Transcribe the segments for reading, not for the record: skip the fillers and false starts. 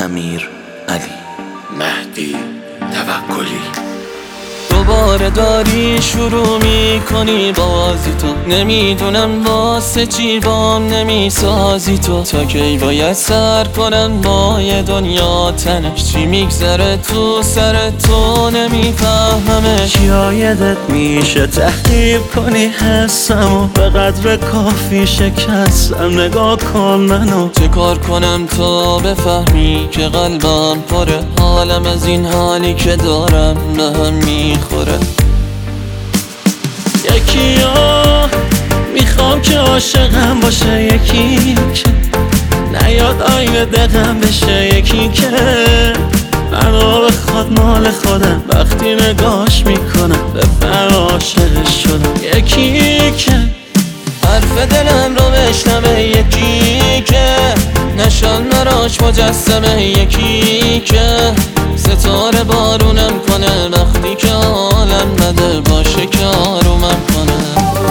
امیر علی مهدی توکلی. دوباره داری شروع میکنی بازی تو، نمیدونم واسه چی بام نمیسازی تا کی باید سر کنم با یه دنیا تنش، چی میگذره تو سر تو نمیفهمش. یادت میشه تحقیب کنی حسمو، به قدر کافی شکستم، نگاه کن منو. چه کار کنم تا بفهمی که قلبم پره، حالم از این حالی که دارم به هم میخوره. یکی ها میخوام که عاشقم باشه، یکی که نیاد آینه دقم بشه، یکی که منو بخواد مال خودم، وقتی نگاش میکنم به عاشقش شدم. یکی که حرف دلم رو بشنوه، یکی که نشان مراش مجسمه، یکی که ستاره بارونم کنه وقتی که حالم بده، باشه که آرومم کنه.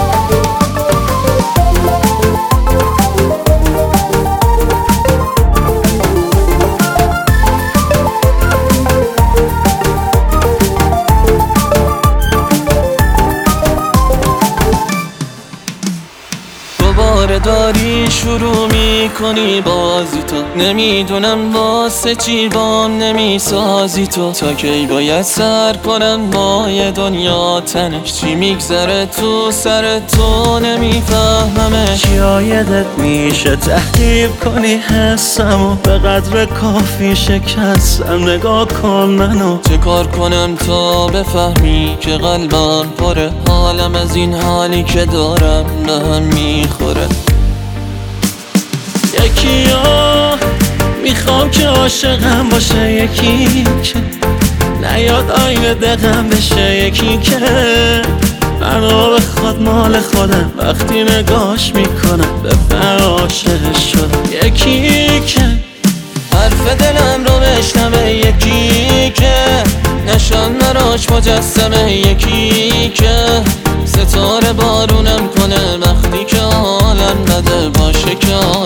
دوباره داری شروع میکنی بازی تو، نمیدونم واسه چی بام نمیسازی تا کی باید سر کنم با یه دنیا تنش، چی میگذره تو سر تو نمیفهمش. یادت میشه تحقیب کنی حسمو، به قدر کافی شکستم، نگاه کن منو. چه کار کنم تا بفهمی که قلبم پره، حالم از این حالی که دارم به هم میخوره. یکی ها میخوام که عاشقم باشه، یکی که نیاد آینه دقم بشه، یکی که منو بخواد مال خودم، وقتی نگاش میکنم به عاشقش شدم. یکی که حرف دلم رو بشنوه، یکی که نشان مراش مجسمه، یکی که ستاره بارونم کنه وقتی که حالم بده، باشه که